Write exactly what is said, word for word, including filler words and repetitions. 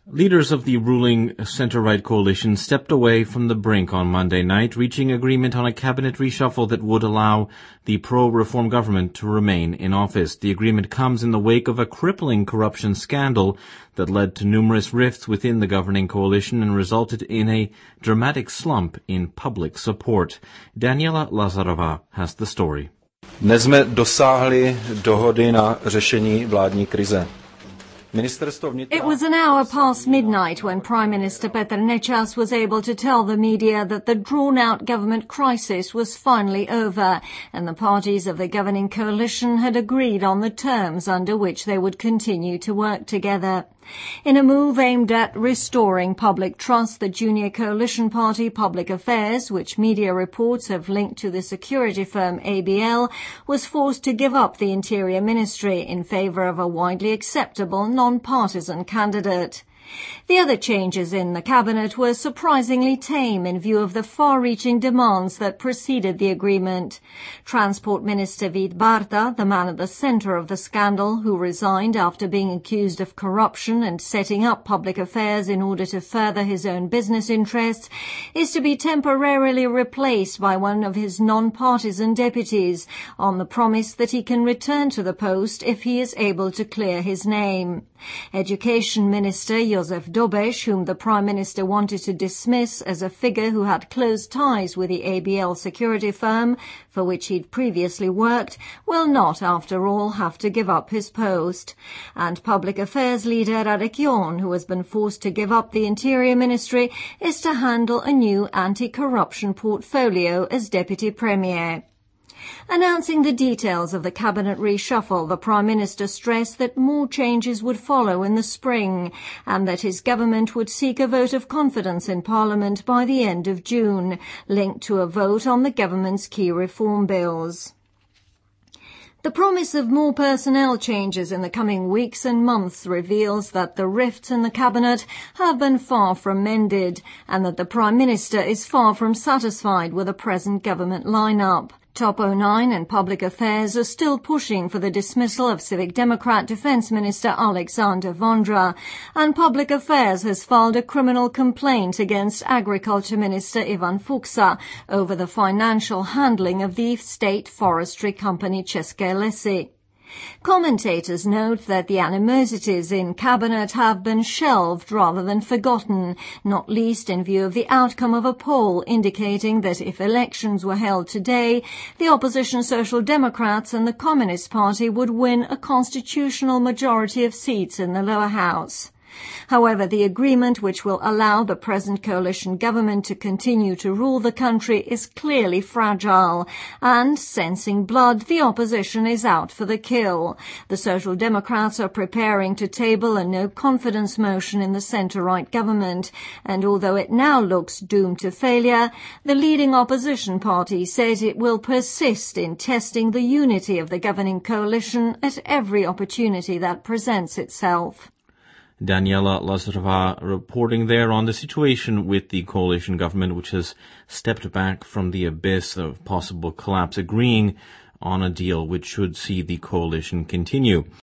Leaders of the ruling centre-right coalition stepped away from the brink on Monday night, reaching agreement on a cabinet reshuffle that would allow the pro-reform government to remain in office. The agreement comes in the wake of a crippling corruption scandal that led to numerous rifts within the governing coalition and resulted in a dramatic slump in public support. Daniela Lazarova has the story. Dnes jsme dosáhli dohody na řešení vládní krize. It was an hour past midnight when Prime Minister Petr Nečas was able to tell the media that the drawn-out government crisis was finally over and the parties of the governing coalition had agreed on the terms under which they would continue to work together. In a move aimed at restoring public trust, the junior coalition party Public Affairs, which media reports have linked to the security firm A B L, was forced to give up the Interior Ministry in favour of a widely acceptable non-partisan candidate. The other changes in the cabinet were surprisingly tame in view of the far-reaching demands that preceded the agreement. Transport Minister Vít Barta, the man at the centre of the scandal, who resigned after being accused of corruption and setting up public affairs in order to further his own business interests, is to be temporarily replaced by one of his non-partisan deputies, on the promise that he can return to the post if he is able to clear his name. Education Minister Josef Dobeš, whom the Prime Minister wanted to dismiss as a figure who had close ties with the A B L security firm, for which he'd previously worked, will not, after all, have to give up his post. And Public Affairs leader Radek John, who has been forced to give up the Interior Ministry, is to handle a new anti-corruption portfolio as Deputy Premier. Announcing the details of the cabinet reshuffle, the Prime Minister stressed that more changes would follow in the spring and that his government would seek a vote of confidence in Parliament by the end of June, linked to a vote on the government's key reform bills. The promise of more personnel changes in the coming weeks and months reveals that the rifts in the cabinet have been far from mended and that the Prime Minister is far from satisfied with the present government lineup. Top oh nine and Public Affairs are still pushing for the dismissal of Civic Democrat Defence Minister Alexander Vondra, and Public Affairs has filed a criminal complaint against Agriculture Minister Ivan Fuksa over the financial handling of the state forestry company České lesy. Commentators note that the animosities in cabinet have been shelved rather than forgotten, not least in view of the outcome of a poll indicating that if elections were held today, the opposition Social Democrats and the Communist Party would win a constitutional majority of seats in the lower house. However, the agreement which will allow the present coalition government to continue to rule the country is clearly fragile, and, sensing blood, the opposition is out for the kill. The Social Democrats are preparing to table a no-confidence motion in the centre-right government, and although it now looks doomed to failure, the leading opposition party says it will persist in testing the unity of the governing coalition at every opportunity that presents itself. Daniela Lazarova reporting there on the situation with the coalition government, which has stepped back from the abyss of possible collapse, agreeing on a deal which should see the coalition continue.